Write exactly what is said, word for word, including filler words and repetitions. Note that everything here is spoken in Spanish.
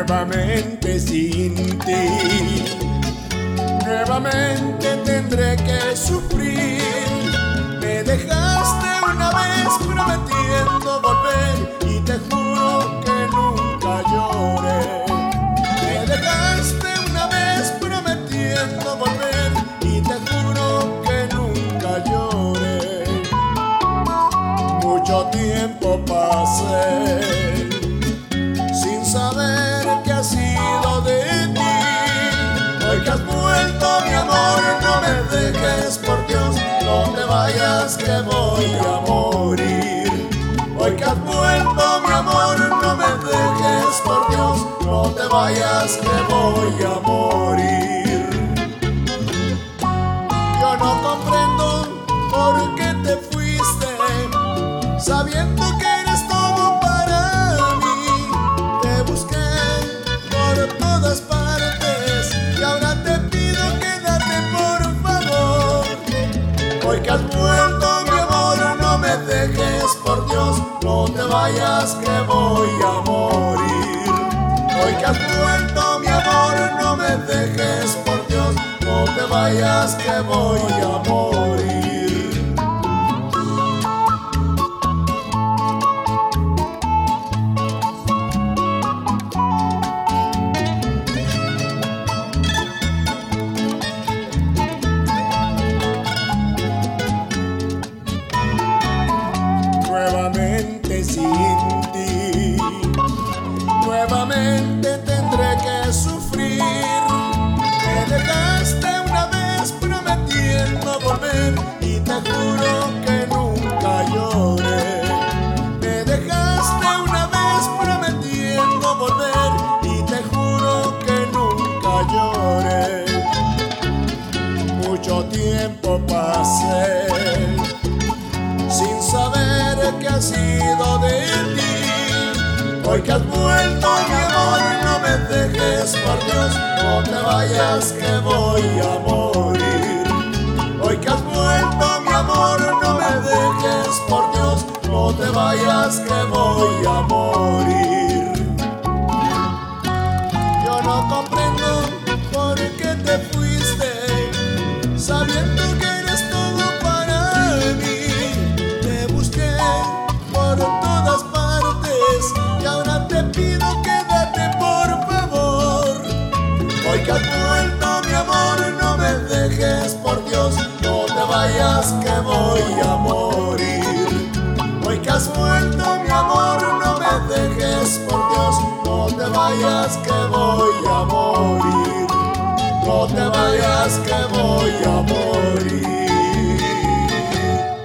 nuevamente sin ti. Nuevamente tendré que sufrir. Me dejaste una vez prometiendo volver y te juro que nunca lloré. Me dejaste una vez prometiendo volver y te juro que nunca lloré. Mucho tiempo pasé sin saber qué ha sido de ti. Hoy que has vuelto, mi amor, no me dejes, por Dios, no te vayas que voy a morir. Hoy que has vuelto, mi amor, no me dejes, por Dios, no te vayas que voy a morir. Yo no comprendo por qué te fuiste, sabiendo que eres todo para mí. Te busqué por todas partes y ahora te pido quédate por favor. Hoy que has vuelto, mi amor, no me dejes, por Dios, no te vayas que voy a morir. Hoy que has vuelto, mi amor, no me dejes, por Dios, no te vayas que voy a morir. Nuevamente sin ti, nuevamente tendré que sufrir. Me dejaste una vez prometiendo volver y te juro que nunca lloré. Me dejaste una vez prometiendo volver y te juro que nunca lloré. Mucho tiempo pasé sin saber qué ha sido de ti. Hoy que has vuelto, mi amor, no me dejes, por Dios, no te vayas que voy a morir. Hoy que has vuelto, mi amor, no me dejes, por Dios, no te vayas que voy a morir. Yo no comprendo por qué te fuiste, sabiendo que eres todo para mí. Te busqué por todas partes y ahora te pido quédate por favor. Hoy que has vuelto, mi amor, no me dejes, por Dios, no te vayas que voy a morir. Hoy que has vuelto, mi amor, no me dejes, por Dios, no te vayas que voy a morir. No te vayas que voy a morir.